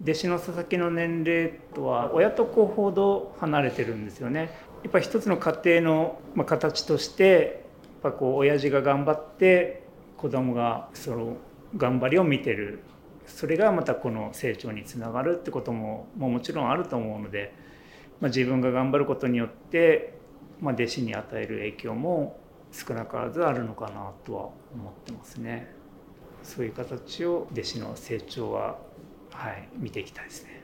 弟子の佐々木の年齢とは親と子ほど離れてるんですよね。やっぱり一つの家庭の形としてやっぱ親父が頑張って子供がその頑張りを見てる、それがまたこの成長につながるってことももちろんあると思うので、自分が頑張ることによって弟子に与える影響も少なからずあるのかなとは思ってますね。そういう形を弟子の成長は、見ていきたいですね。